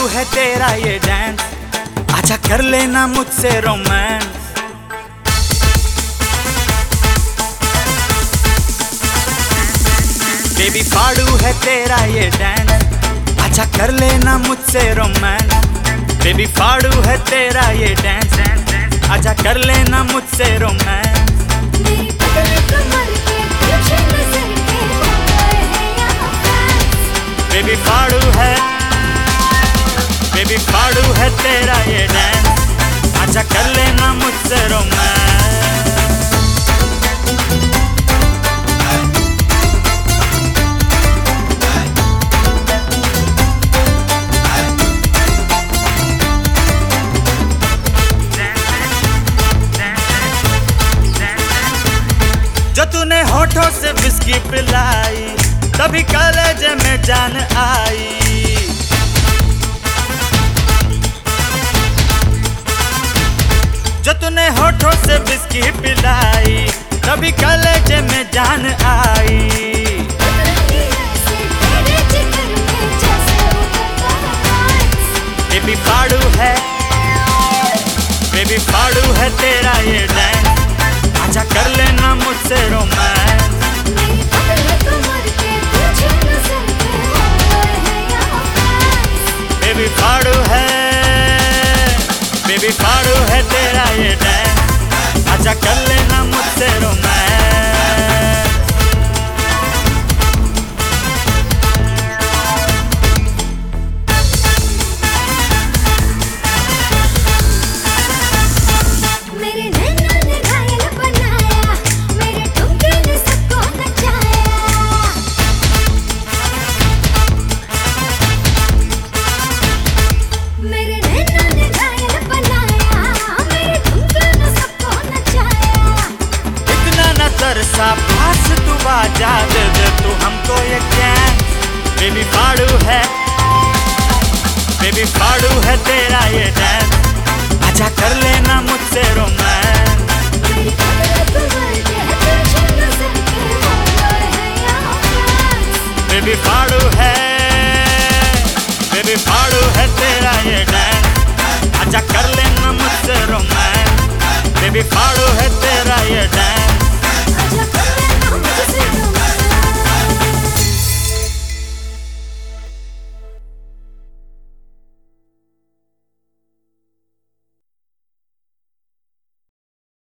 है तेरा ये डांस, आजा कर लेना मुझसे रोमांस। बेबी फाड़ू है तेरा ये डांस, आजा कर लेना मुझसे रोमांस। बेबी फाड़ू है तेरा ये डांस, आजा कर लेना मुझसे रोमांस। बेबी फाड़ू है, बेबी फाड़ू है तेरा ये डांस, आजा कर लेना मुझसे रोमांस। जो तूने होठों से विस्की पिलाई, तभी कॉलेज में जान आई। जो तूने होठों से विस्की पिलाई, तभी कॉलेज में जान आई। बेबी फाड़ू है, बेबी फाड़ू है तेरा ये डांस, आजा कर लेना मुझसे रोमांस। बेबी फाड़ू है, बेबी फाड़ू है तेरा ये डांस, आजा कर लेना मुझसे रोमांस। सा पास तू बाजा दे दे तू हमको ये चांस। बेबी फाड़ू है, बेबी फाड़ू है तेरा ये डांस, आजा कर लेना मुझसे रोमांस। बेबी फाड़ू है, बेबी फाड़ू है तेरा ये डांस, आजा कर लेना मुझसे रोमांस। बेबी फाड़ू है